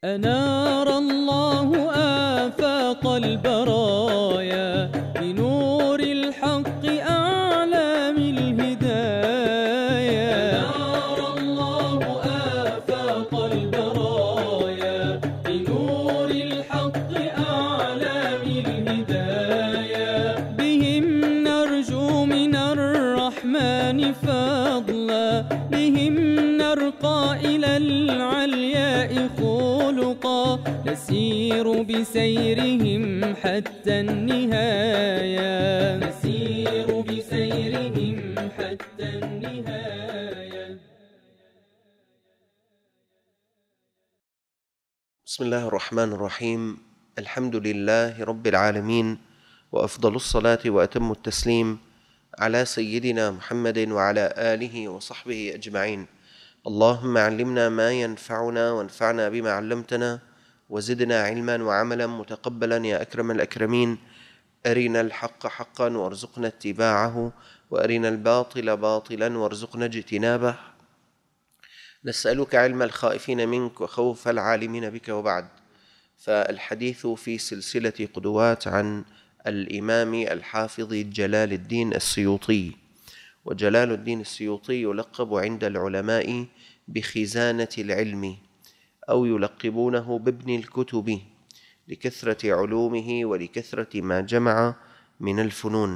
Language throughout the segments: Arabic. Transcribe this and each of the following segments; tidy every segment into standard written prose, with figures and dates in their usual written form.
أنار الله آفاق البرايا بنور الحق أعلام الهدايا. أنار الله آفاق البرايا بنور الحق أعلام الهدايا. بهم نرجو من الرحمن فضلا، بهم نرقى إلى العلياء خلقا، نسير بسيرهم حتى النهاية، نسير بسيرهم حتى النهاية. بسم الله الرحمن الرحيم. الحمد لله رب العالمين، وأفضل الصلاة وأتم التسليم على سيدنا محمد وعلى آله وصحبه أجمعين. اللهم علمنا ما ينفعنا وانفعنا بما علمتنا، وزدنا علما وعملا متقبلا يا أكرم الأكرمين. أرنا الحق حقا وارزقنا اتباعه، وأرنا الباطل باطلا وارزقنا اجتنابه. نسألك علم الخائفين منك وخوف العالمين بك، وبعد. فالحديث في سلسلة قدوات عن الإمام الحافظ جلال الدين السيوطي. وجلال الدين السيوطي يلقب عند العلماء بخزانة العلم، أو يلقبونه بابن الكتب لكثرة علومه ولكثرة ما جمع من الفنون.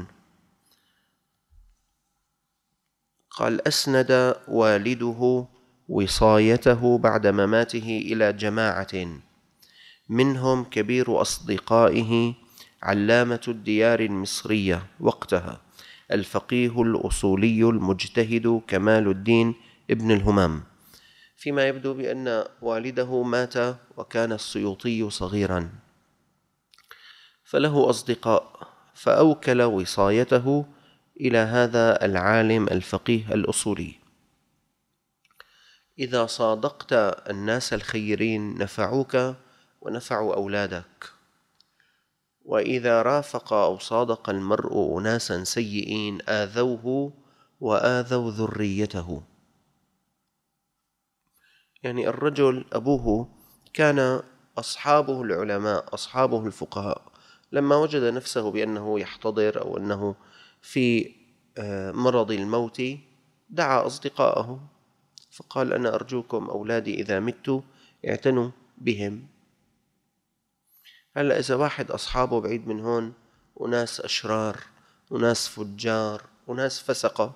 قال: أسند والده وصايته بعد مماته إلى جماعة، منهم كبير أصدقائه علامة الديار المصرية وقتها الفقيه الأصولي المجتهد كمال الدين ابن الهمام، فيما يبدو بأن والده مات وكان السيوطي صغيرا، فله أصدقاء، فأوكل وصايته إلى هذا العالم الفقيه الأصولي. إذا صادقت الناس الخيرين نفعوك ونفعوا أولادك، وإذا رافق أو صادق المرء أناسا سيئين آذوه وآذوا ذريته. يعني الرجل أبوه كان أصحابه العلماء، أصحابه الفقهاء، لما وجد نفسه بأنه يحتضر أو أنه في مرض الموت دعا أصدقائه فقال: أنا أرجوكم أولادي إذا مت اعتنوا بهم. هلأ إذا واحد أصحابه بعيد من هون وناس أشرار وناس فجار وناس فسقة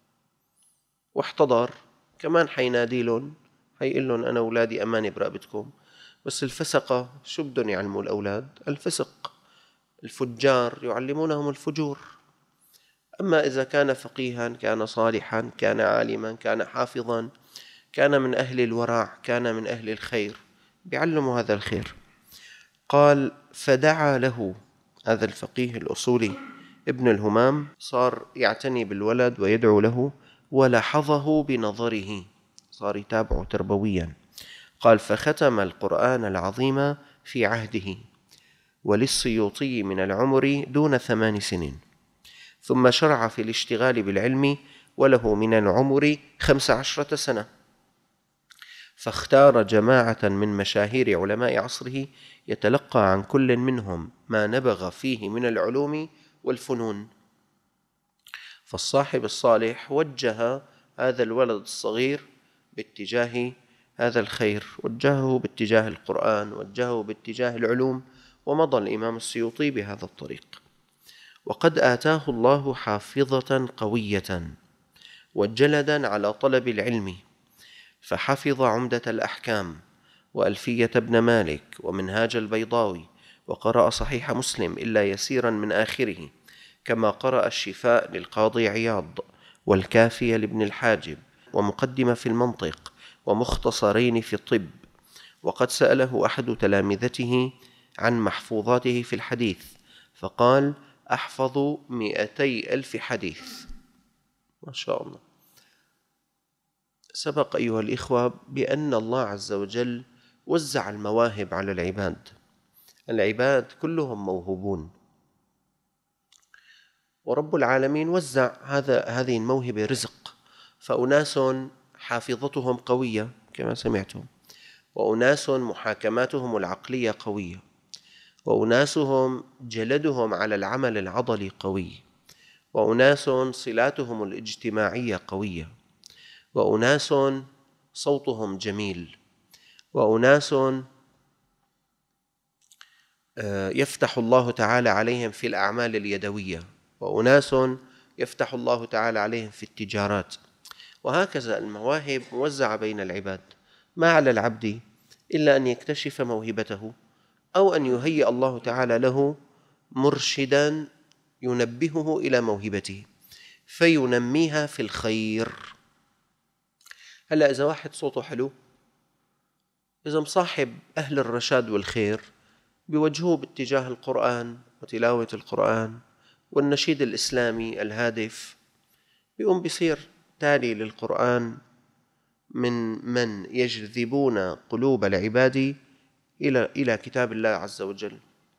واحتضر، كمان حينادي لهم، حيقول لهم: أنا أولادي أماني برقبتكم. بس الفسقة شو بدهم يعلموا الأولاد؟ الفسق. الفجار يعلمونهم الفجور. أما إذا كان فقيها، كان صالحا، كان عالما، كان حافظا، كان من أهل الورع، كان من أهل الخير، بيعلموا هذا الخير. قال: فدعا له هذا الفقيه الأصولي ابن الهمام، صار يعتني بالولد ويدعو له، ولحظه بنظره، صار يتابعه تربويا. قال: فختم القرآن العظيم في عهده، وللسيوطي من العمر دون 8 سنين، ثم شرع في الاشتغال بالعلم وله من العمر 15 سنة، فاختار جماعة من مشاهير علماء عصره يتلقى عن كل منهم ما نبغ فيه من العلوم والفنون. فالصاحب الصالح وجه هذا الولد الصغير باتجاه هذا الخير، وجهه باتجاه القرآن، وجهه باتجاه العلوم، ومضى الإمام السيوطي بهذا الطريق. وقد آتاه الله حافظة قوية وجلدا على طلب العلم، فحفظ عمدة الأحكام وألفية ابن مالك ومنهاج البيضاوي، وقرأ صحيح مسلم إلا يسيرا من آخره، كما قرأ الشفاء للقاضي عياض، والكافية لابن الحاجب، ومقدمة في المنطق، ومختصرين في الطب. وقد سأله أحد تلامذته عن محفوظاته في الحديث فقال: أحفظ 200,000 حديث. ما شاء الله. سبق أيها الإخوة بأن الله عز وجل وزع المواهب على العباد. العباد كلهم موهوبون، ورب العالمين وزع هذه الموهبة رزق، فأناس حافظتهم قوية كما سمعتم، وأناس محاكماتهم العقلية قوية، وأناسهم جلدهم على العمل العضلي قوي، وأناس صلاتهم الاجتماعية قوية، وأناس صوتهم جميل، وأناس يفتح الله تعالى عليهم في الأعمال اليدوية، وأناس يفتح الله تعالى عليهم في التجارات. وهكذا المواهب موزعة بين العباد، ما على العبد إلا أن يكتشف موهبته، أو أن يهيئ الله تعالى له مرشدا ينبهه إلى موهبته فينميها في الخير. هلأ إذا واحد صوته حلو، إذا مصاحب أهل الرشاد والخير، بيوجهوه باتجاه القرآن وتلاوة القرآن والنشيد الإسلامي الهادف، بيقوم بيصير تالي للقرآن من يجذبون قلوب العباد إلى كتاب الله عز وجل،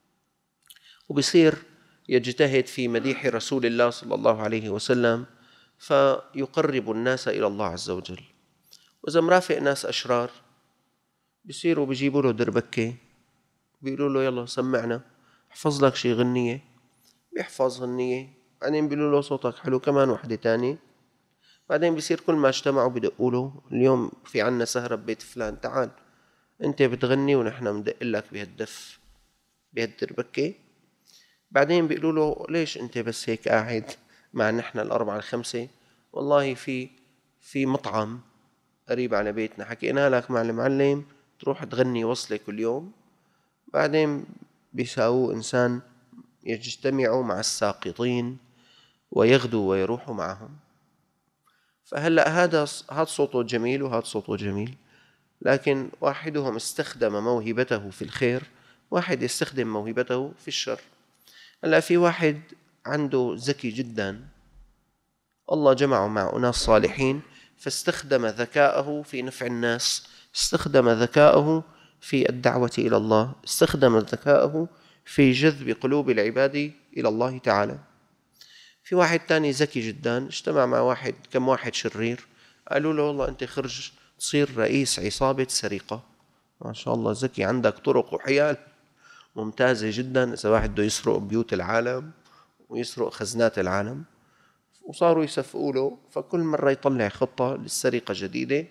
وبيصير يجتهد في مديح رسول الله صلى الله عليه وسلم فيقرب الناس إلى الله عز وجل. وإذا مرافق ناس أشرار، بيصيروا بيجيبوا له دربكة، بيقولوا له يلا سمعنا، احفظ لك شي غنية، بيحفظ غنية، بعدين بيقولوا له صوتك حلو كمان وحدة تانية، بعدين بيصير كل ما اجتمعوا بدقوا له اليوم في عنا سهرة ببيت فلان، تعال انت بتغني ونحن مدق لك بهالدف بهالدربكة. بعدين بيقولوا له ليش انت بس هيك قاعد مع نحن الأربعة الخمسة؟ والله في مطعم قريب على بيتنا، حكينا لك مع المعلم تروح تغني وصلة كل يوم. بعدين بيساووا إنسان يجتمع مع الساقطين ويغدو ويروح معهم. فهلأ هذا صوته جميل وهذا صوته جميل، لكن واحدهم استخدم موهبته في الخير، واحد يستخدم موهبته في الشر. هلأ في واحد عنده ذكي جدا، الله جمعه مع أناس صالحين فاستخدم ذكاءه في نفع الناس، استخدم ذكاءه في الدعوة إلى الله، استخدم ذكاءه في جذب قلوب العباد إلى الله تعالى. في واحد تاني ذكي جدا، اجتمع مع كم واحد شرير، قالوا له والله أنت خرج تصير رئيس عصابة سرقة، ما شاء الله ذكي، عندك طرق وحيل ممتازة جدا، إذا واحد بده يسرق بيوت العالم ويسرق خزنات العالم. وصاروا يسفقوا له، فكل مرة يطلع خطة للسرقة جديدة،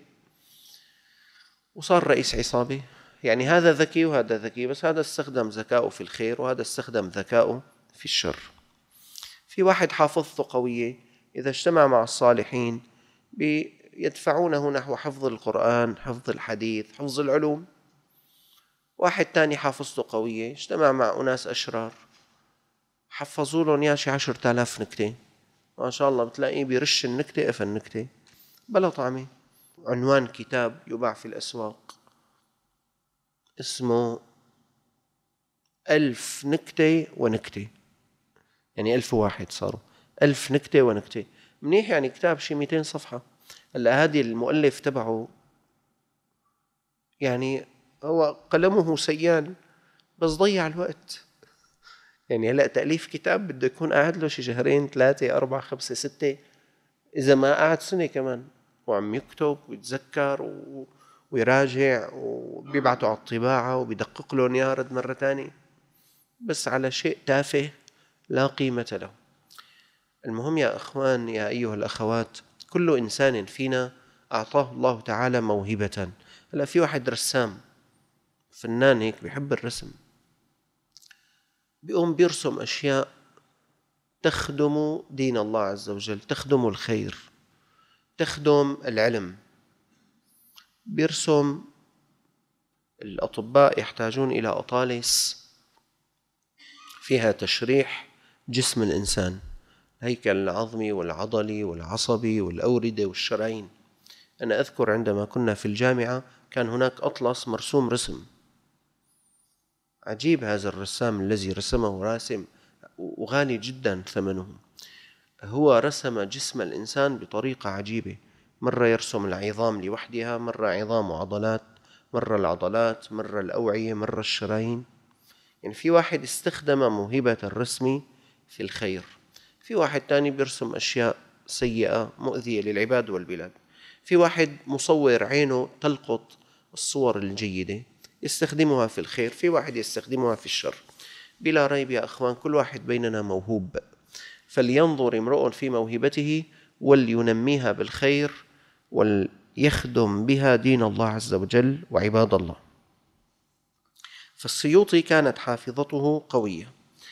وصار رئيس عصابة. يعني هذا ذكي وهذا ذكي، بس هذا استخدم ذكاؤه في الخير وهذا استخدم ذكاؤه في الشر. في واحد حافظته قوية، إذا اجتمع مع الصالحين يدفعونه نحو حفظ القرآن، حفظ الحديث، حفظ العلوم. واحد تاني حافظته قوية، اجتمع مع أناس أشرار، حفظوا له يا شي 10,000 نكتة، ما شاء الله بتلاقيه بيرش النكتة قفل النكتة بلا طعمة. عنوان كتاب يباع في الأسواق اسمه 1000 نكتة ونكتة، يعني 1000 واحد صاروا 1000 نكتة ونكتة، منيح، يعني كتاب شي 200 صفحة. هلا هذه المؤلف تبعه يعني هو قلمه سيال بس ضيع الوقت. يعني هلا تأليف كتاب بده يكون قاعد له شي 2 3 4 5 6، إذا ما قعد سنة كمان، وعم يكتب ويتذكر ويراجع وبيبعته على الطباعة وبيدقق له يارد مرة تانية، بس على شيء تافه لا قيمة له. المهم يا أخوان، يا أيها الأخوات، كل إنسان فينا أعطاه الله تعالى موهبة. هلا في واحد رسام فنان هيك بيحب الرسم، بيقوم بيرسم أشياء تخدم دين الله عز وجل، تخدم الخير، تخدم العلم. بيرسم الأطباء يحتاجون إلى أطالس فيها تشريح جسم الإنسان، الهيكل العظمي والعضلي والعصبي والأوردة والشرايين. أنا أذكر عندما كنا في الجامعة كان هناك أطلس مرسوم رسم عجيب، هذا الرسام الذي رسمه راسم وغالي جدا ثمنه، هو رسم جسم الإنسان بطريقة عجيبة، مرة يرسم العظام لوحدها، مرة عظام وعضلات، مرة العضلات، مرة الأوعية، مرة الشرايين. يعني في واحد استخدم موهبة الرسم في الخير، في واحد تاني بيرسم أشياء سيئة مؤذية للعباد والبلاد، في واحد مصور عينه تلقط الصور الجيدة يستخدمها في الخير، في واحد يستخدمها في الشر. بلا ريب يا أخوان كل واحد بيننا موهوب، فلينظر امرؤ في موهبته ولينميها بالخير وليخدم بها دين الله عز وجل وعباد الله. فالسيوطي كانت حافظته قوية.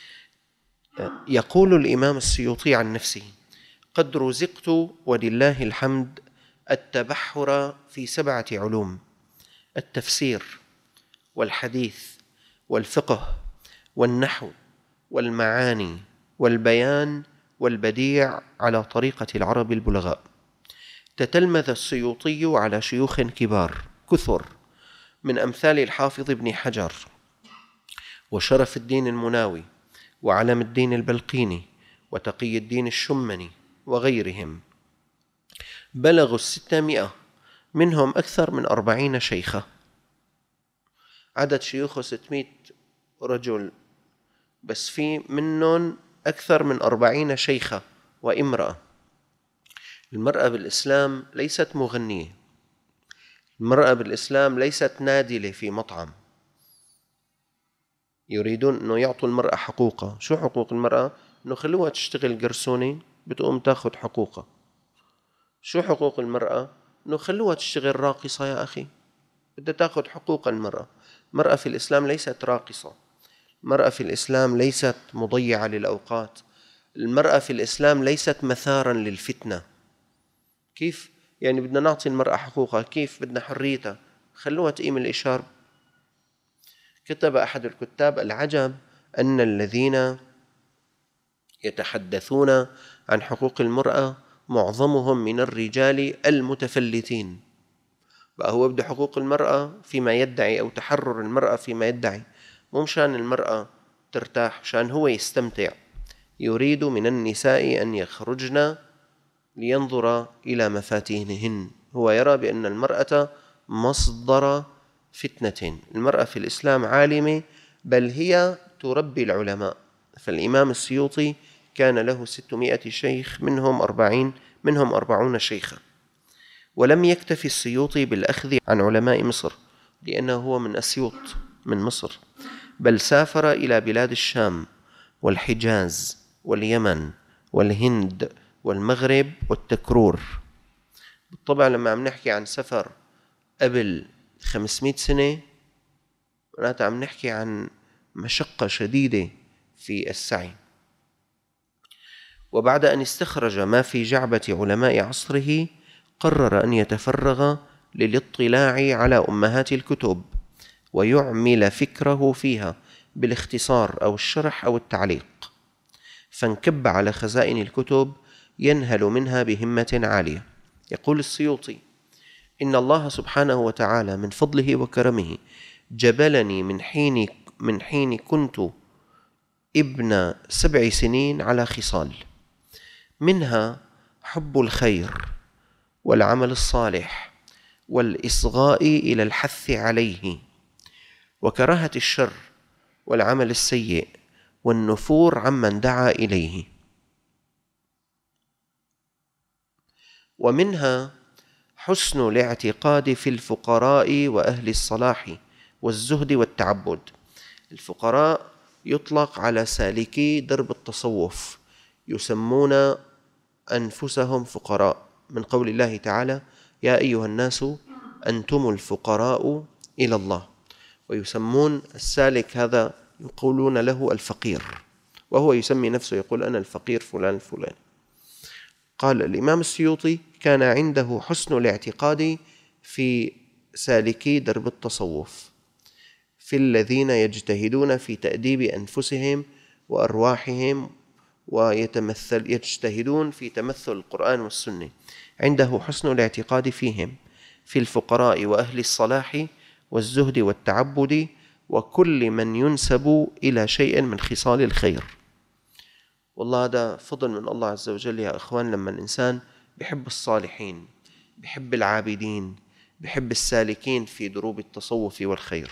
يقول الإمام السيوطي عن نفسه: قد رزقت ولله الحمد التبحر في 7 علوم: التفسير والحديث والفقه والنحو والمعاني والبيان والبديع على طريقة العرب البلغاء. تتلمذ السيوطي على شيوخ كبار كثر من أمثال الحافظ ابن حجر وشرف الدين المناوي وعلم الدين البلقيني وتقي الدين الشمني وغيرهم، بلغوا 600، منهم أكثر من 40 شيخة. عدد شيوخه 600 رجل، بس في منهم أكثر من 40 شيخة وامرأة. المرأة بالإسلام ليست مغنية، المرأة بالإسلام ليست نادلة في مطعم. يريدون أنه يعطوا المرأة حقوقها. شو حقوق المرأة؟ أنه خلوها تشتغل قرصونة بتقوم تاخد حقوقها. شو حقوق المرأة؟ أنه خلوها تشتغل راقصة يا أخي، بدها تاخد حقوق المرأة. المرأة في الإسلام ليست راقصة، المرأة في الإسلام ليست مضيعة للأوقات، المرأة في الإسلام ليست مثارا للفتنة. كيف يعني بدنا نعطي المرأة حقوقها؟ كيف بدنا حريتها؟ خلوها تقيم الإشارة. كتب أحد الكتاب: العجب أن الذين يتحدثون عن حقوق المرأة معظمهم من الرجال المتفلتين. بقى هو بده حقوق المرأة فيما يدعي أو تحرر المرأة فيما يدعي، مو مشان المرأة ترتاح، مشان هو يستمتع. يريد من النساء أن يخرجن لينظر إلى مفاتنهن. هو يرى بأن المرأة مصدر فتنة. المرأة في الإسلام عالمة، بل هي تربي العلماء. فالإمام السيوطي كان له 600 شيخ، منهم 40 شيخا. ولم يكتفي السيوطي بالأخذ عن علماء مصر، لأنه هو من أسيوط من مصر، بل سافر إلى بلاد الشام والحجاز واليمن والهند والمغرب والتكرور. بالطبع لما عم نحكي عن سفر قبل 500 سنة معناتها عم نحكي عن مشقة شديدة في السعي. وبعد أن استخرج ما في جعبة علماء عصره قرر أن يتفرغ للاطلاع على أمهات الكتب ويعمل فكره فيها بالاختصار أو الشرح أو التعليق، فانكب على خزائن الكتب ينهل منها بهمة عالية. يقول السيوطي: إن الله سبحانه وتعالى من فضله وكرمه جبلني من حين كنت ابن 7 سنين على خصال، منها حب الخير والعمل الصالح والإصغاء إلى الحث عليه، وكراهة الشر والعمل السيء والنفور عمن دعا إليه، ومنها حسن الاعتقاد في الفقراء وأهل الصلاح والزهد والتعبد. الفقراء يطلق على سالكي درب التصوف، يسمون أنفسهم فقراء من قول الله تعالى: يا أيها الناس أنتم الفقراء إلى الله. ويسمون السالك هذا يقولون له الفقير، وهو يسمي نفسه يقول أنا الفقير فلان الفلاني. قال الإمام السيوطي: كان عنده حسن الاعتقاد في سالكي درب التصوف، في الذين يجتهدون في تأديب أنفسهم وأرواحهم ويجتهدون في تمثل القرآن والسنة. عنده حسن الاعتقاد فيهم، في الفقراء وأهل الصلاح والزهد والتعبد وكل من ينسب إلى شيء من خصال الخير. والله هذا فضل من الله عز وجل يا أخوان، لما الإنسان بحب الصالحين، بحب العابدين، بحب السالكين في دروب التصوف والخير.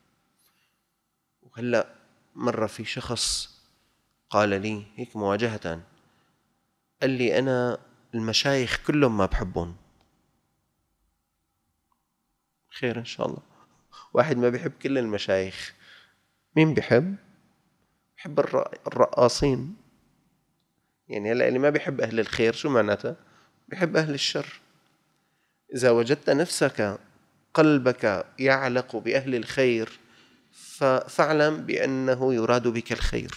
وهلأ مرة في شخص قال لي هيك مواجهة، قال لي أنا المشايخ كلهم ما بحبهم. خير إن شاء الله. واحد ما بيحب كل المشايخ، مين بيحب الرقاصين. يعني هلا اللي ما بيحب أهل الخير شو معناته؟ بيحب أهل الشر. إذا وجدت نفسك قلبك يعلق بأهل الخير فاعلم بأنه يراد بك الخير.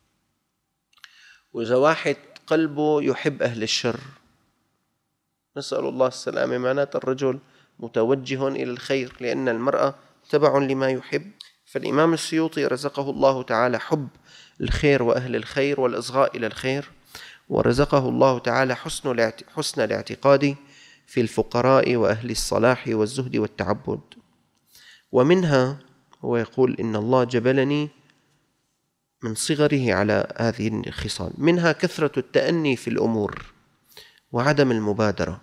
وإذا واحد قلبه يحب أهل الشر، نسأل الله السلامة، معناته الرجل متوجه إلى الخير، لأن المرأة تبع لما يحب. فالإمام السيوطي رزقه الله تعالى حب الخير وأهل الخير والإصغاء إلى الخير، ورزقه الله تعالى حسن الاعتقاد في الفقراء وأهل الصلاح والزهد والتعبد. ومنها هو يقول إن الله جبلني من صغره على هذه الخصال، منها كثرة التأني في الأمور وعدم المبادرة.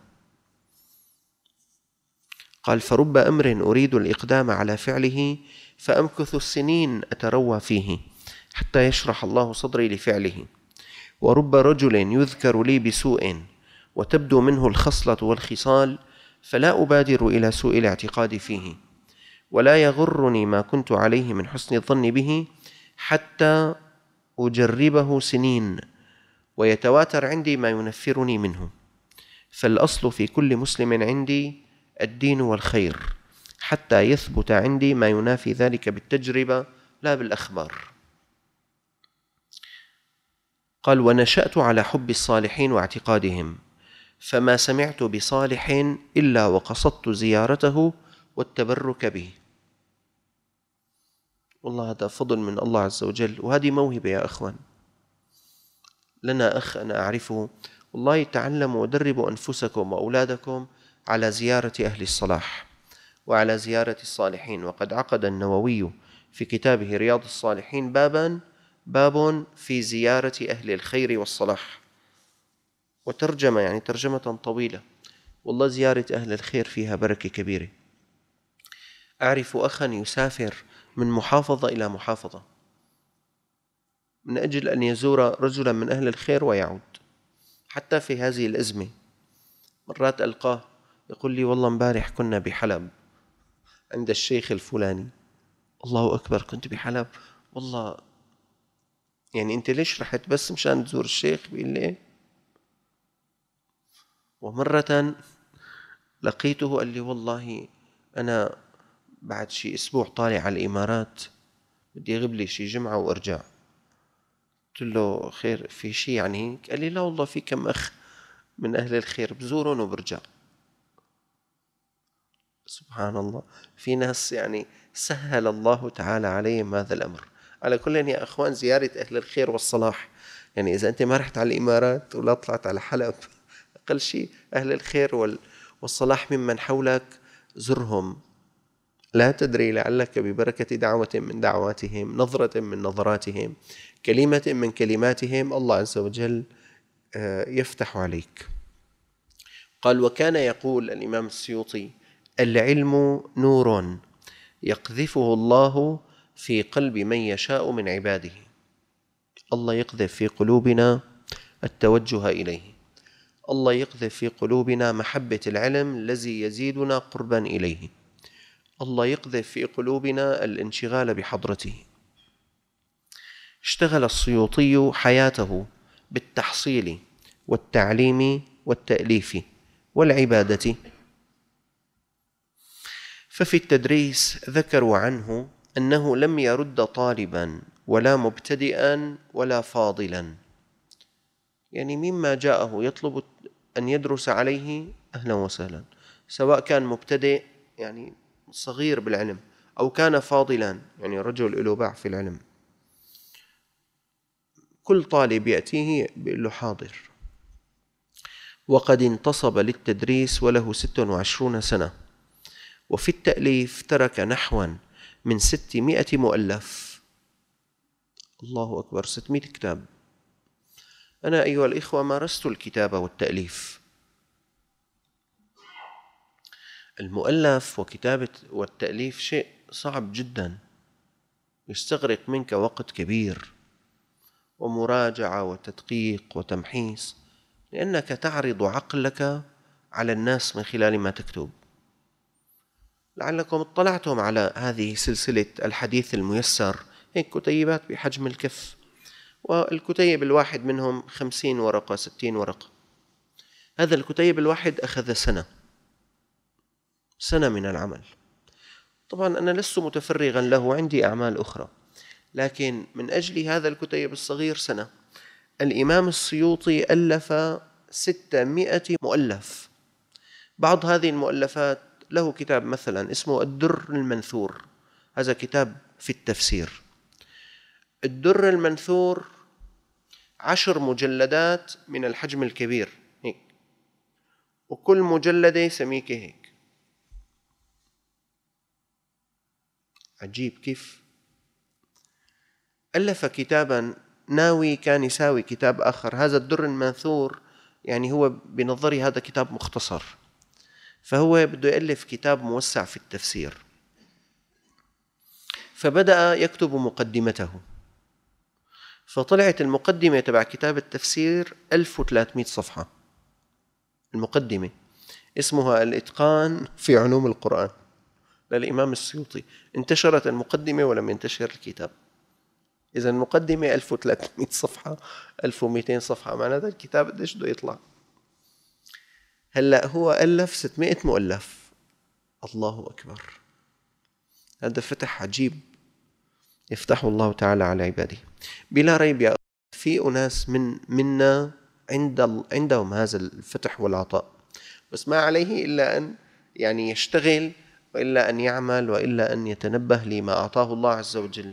قال: فرب أمر أريد الإقدام على فعله فأمكث السنين أتروى فيه حتى يشرح الله صدري لفعله، ورب رجل يذكر لي بسوء وتبدو منه الخصلة والخصال فلا أبادر إلى سوء الاعتقاد فيه، ولا يغرني ما كنت عليه من حسن الظن به حتى أجربه سنين ويتواتر عندي ما ينفرني منه. فالأصل في كل مسلم عندي الدين والخير، حتى يثبت عندي ما ينافي ذلك بالتجربة لا بالأخبار. قال: ونشأت على حب الصالحين واعتقادهم، فما سمعت بصالح إلا وقصدت زيارته والتبرك به. والله هذا فضل من الله عز وجل، وهذه موهبة يا أخوان. لنا أخ أنا أعرفه، والله تعلموا ودربوا أنفسكم وأولادكم على زيارة أهل الصلاح وعلى زيارة الصالحين. وقد عقد النووي في كتابه رياض الصالحين باب في زيارة أهل الخير والصلاح، وترجمة يعني ترجمة طويلة. والله زيارة أهل الخير فيها بركة كبيرة. أعرف أخا يسافر من محافظة إلى محافظة من أجل أن يزور رجلا من أهل الخير ويعود. حتى في هذه الأزمة مرات ألقاه يقول لي: والله امبارح كنا بحلب عند الشيخ الفلاني. الله أكبر، كنت بحلب؟ والله يعني أنت ليش رحت؟ بس مشان تزور الشيخ؟ بيقول لي إيه. ومرة لقيته قال لي: والله أنا بعد شي أسبوع طالع على الإمارات، بدي أغيب لي شي جمعة وأرجع. قلت له: خير، في شي يعني هيك؟ قال لي: لا والله في كم أخ من أهل الخير بزورهم وبرجع. سبحان الله، في ناس يعني سهل الله تعالى عليهم هذا الأمر. على كل يا أخوان، زيارة أهل الخير والصلاح، يعني إذا أنت ما رحت على الإمارات ولا طلعت على حلب، أقل شيء أهل الخير والصلاح ممن حولك زرهم. لا تدري، لعلك ببركة دعوة من دعواتهم، نظرة من نظراتهم، كلمة من كلماتهم، الله عز وجل يفتح عليك. قال: وكان يقول الإمام السيوطي: العلم نور يقذفه الله في قلب من يشاء من عباده. الله يقذف في قلوبنا التوجه إليه، الله يقذف في قلوبنا محبة العلم الذي يزيدنا قربا إليه، الله يقذف في قلوبنا الانشغال بحضرته. اشتغل السيوطي حياته بالتحصيل والتعليم والتأليف والعبادة. ففي التدريس ذكروا عنه أنه لم يرد طالبا ولا مبتدئا ولا فاضلا، يعني مما جاءه يطلب أن يدرس عليه أهلا وسهلا، سواء كان مبتدئ يعني صغير بالعلم أو كان فاضلا يعني رجل له باع في العلم، كل طالب يأتيه بيقول له حاضر. وقد انتصب للتدريس وله 26 سنة، وفي التأليف ترك نحوا من 600 مؤلف. الله أكبر، 600 كتاب. أنا أيها الإخوة مارست الكتابة والتأليف. المؤلف وكتابة والتأليف شيء صعب جدا، يستغرق منك وقت كبير ومراجعة وتدقيق وتمحيص، لأنك تعرض عقلك على الناس من خلال ما تكتب. لعلكم اطلعتم على هذه سلسلة الحديث الميسر، هيك كتيبات بحجم الكف، والكتيب الواحد منهم 50 ورقة 60 ورقة. هذا الكتيب الواحد أخذ سنة من العمل. طبعا أنا لست متفرغا له، عندي أعمال أخرى، لكن من أجل هذا الكتيب الصغير سنة. الإمام السيوطي ألف 600 مؤلف. بعض هذه المؤلفات له كتاب مثلا اسمه الدر المنثور، هذا كتاب في التفسير. الدر المنثور 10 مجلدات من الحجم الكبير هيك، وكل مجلدة سميكة هيك. عجيب كيف ألف كتابا، ناوي كان يساوي كتاب آخر. هذا الدر المنثور يعني هو بنظري هذا كتاب مختصر، فهو بده يألف كتاب موسع في التفسير، فبدأ يكتب مقدمته. فطلعت المقدمة تبع كتاب التفسير 1300 صفحة. المقدمة اسمها الإتقان في علوم القرآن للإمام السيوطي. انتشرت المقدمة ولم ينتشر الكتاب. إذا المقدمة 1300 صفحة، 1200 صفحة، معناتها الكتاب قديش بده يطلع. هلأ هو ألف 600 مؤلف. الله أكبر، هذا فتح عجيب يفتحه الله تعالى على عباده. بلا ريب يا في أناس منا عندهم هذا الفتح والعطاء، بس ما عليه إلا أن يعني يشتغل، وإلا أن يعمل، وإلا أن يتنبه لما أعطاه الله عز وجل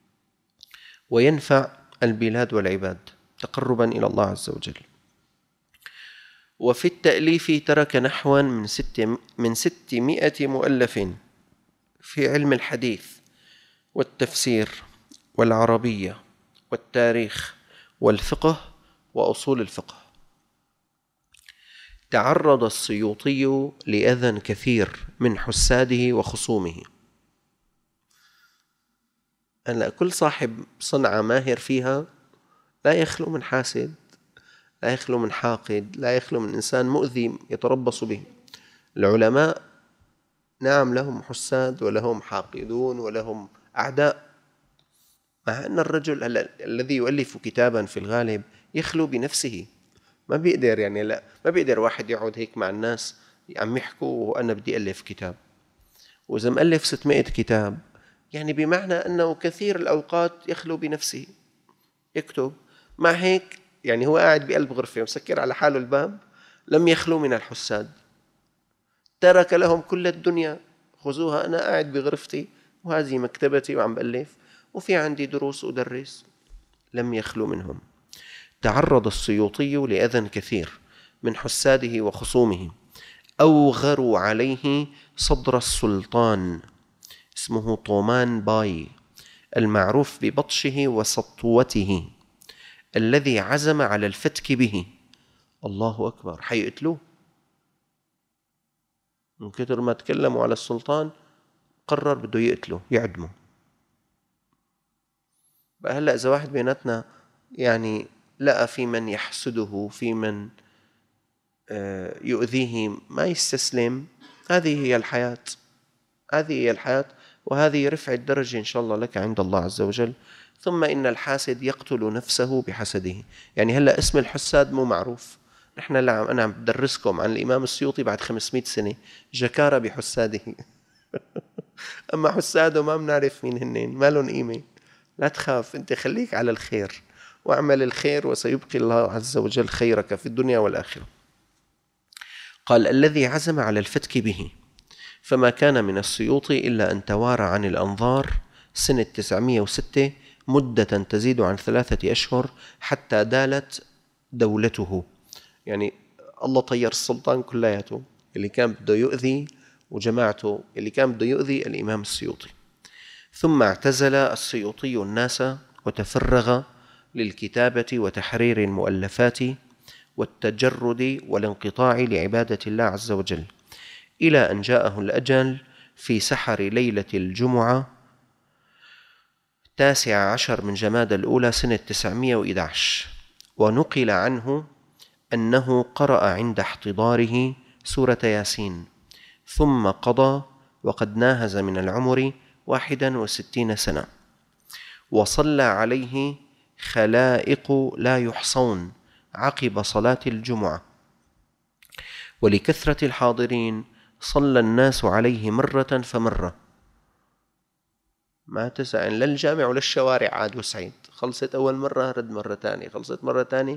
وينفع البلاد والعباد تقربا إلى الله عز وجل. وفي التأليف ترك نحوا من 600 مؤلف في علم الحديث والتفسير والعربية والتاريخ والفقه وأصول الفقه. تعرض السيوطي لأذى كثير من حساده وخصومه. أن كل صاحب صنعة ماهر فيها لا يخلو من حاسد، لا يخلو من حاقد، لا يخلو من إنسان مؤذي يتربص به. العلماء نعم لهم حساد ولهم حاقدون ولهم أعداء، مع أن الرجل الذي يؤلف كتابا في الغالب يخلو بنفسه، ما بيقدر يعني لا ما بيقدر واحد يقعد هيك مع الناس عم يحكوا وأنا بدي ألف كتاب. وإذا مؤلف 600 كتاب يعني بمعنى أنه كثير الأوقات يخلو بنفسه يكتب. مع هيك يعني هو قاعد بقلب غرفة مسكر على حاله الباب، لم يخلو من الحساد. ترك لهم كل الدنيا، خذوها، أنا قاعد بغرفتي وهذه مكتبتي وعم بألف، وفي عندي دروس أدرس، لم يخلو منهم. تعرض السيوطي لأذى كثير من حساده وخصومه. أوغروا عليه صدر السلطان اسمه طومان باي، المعروف ببطشه وسطوته، الذي عزم على الفتك به. الله أكبر، حيقتلوه من كثر ما تكلموا على السلطان، قرر بده يقتله يعدمه. بقى هلأ إذا واحد بيناتنا يعني لقى في من يحسده، في من يؤذيه، ما يستسلم. هذه هي الحياة، هذه هي الحياة، وهذه رفع الدرجة إن شاء الله لك عند الله عز وجل. ثم إن الحاسد يقتل نفسه بحسده. يعني هلأ اسم الحساد مو معروف. نحن أنا عم بدرسكم عن الإمام السيوطي بعد 500 سنة جكار بحساده أما حساده ما بنعرف مين هنين، ما لهم قيمة. لا تخاف، أنت خليك على الخير واعمل الخير، وسيبقي الله عز وجل خيرك في الدنيا والآخرة. قال الذي عزم على الفتك به. فما كان من السيوطي إلا أن توارى عن الأنظار سنة 906 مدة تزيد عن 3 أشهر حتى دالت دولته. يعني الله طير السلطان كلياته، اللي كان بده يؤذي وجماعته اللي كان بده يؤذي الإمام السيوطي. ثم اعتزل السيوطي الناس وتفرغ للكتابة وتحرير المؤلفات والتجرد والانقطاع لعبادة الله عز وجل، إلى أن جاءه الأجل في سحر ليلة الجمعة 19 من جمادى الأولى سنة 911. ونقل عنه أنه قرأ عند احتضاره سورة ياسين، ثم قضى وقد ناهز من العمر 61 سنة، وصلى عليه خلائق لا يحصون عقب صلاة الجمعة، ولكثرة الحاضرين صلى الناس عليه مرة فمرة، ما تسأل للجامع وللشوارع عاد وسعيد، خلصت أول مرة رد مرة تانية، خلصت مرة تانية.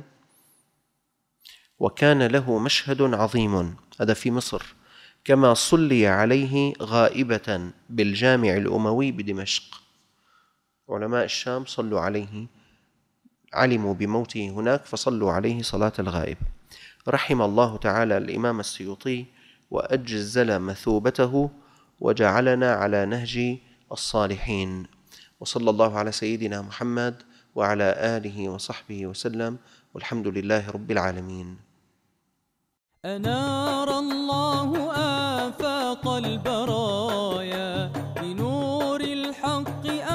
وكان له مشهد عظيم، هذا في مصر، كما صلي عليه غائبة بالجامع الأموي بدمشق. علماء الشام صلوا عليه، علموا بموته هناك فصلوا عليه صلاة الغائب. رحم الله تعالى الإمام السيوطي وأجزل مثوبته وجعلنا على نهج الصالحين. وصلى الله على سيدنا محمد وعلى آله وصحبه وسلم، والحمد لله رب العالمين. أنار الله آفاق البرايا بنور الحق